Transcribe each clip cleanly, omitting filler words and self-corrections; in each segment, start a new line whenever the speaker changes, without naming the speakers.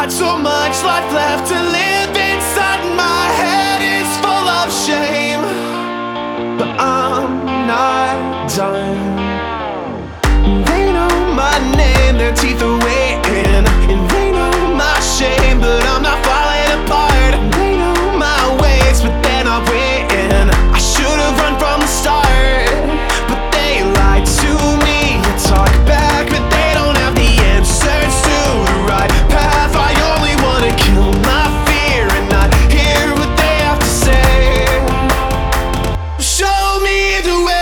Not so much life left to live inside. My head is full of shame, but I'm not done. They know my name, their teeth are waiting, and they know my shame, but I'm not falling apart. They know my ways, but they're not waiting. I should have run from the start, but they lied to me. You talk back, but they don't have the answers to the right path. I only wanna kill my fear and not hear what they have to say. Show me the way.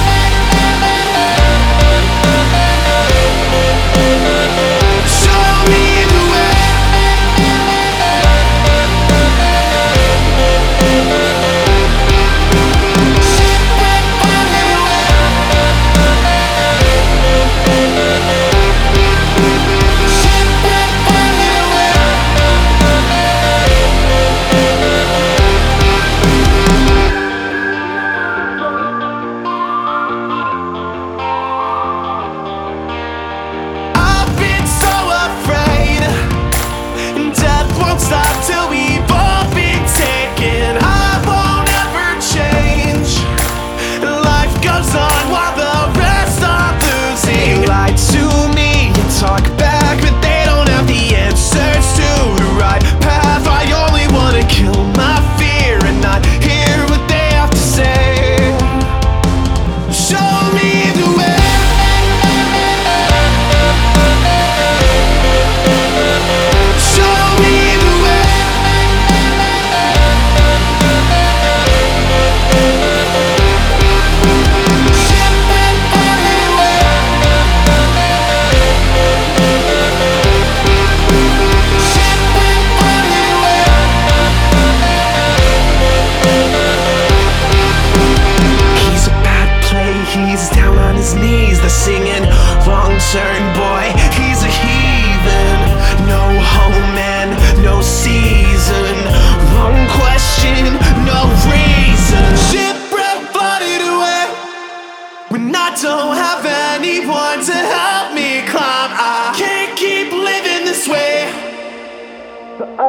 Stop till we've all been taken. I won't ever change. Life goes on while the rest are losing. They lied to me, you talk back, but they don't have the answers to the right path. I only wanna kill my fear and not hear what they have to say. Show me the way. Show me the way. He's a bad play, he's down on his knees. They're singing, wrong turn boy, he's a heathen. No home and no season. Wrong question, no reason. Shipwreck flooded away when I don't have anyone to help me climb. I can't keep living this way.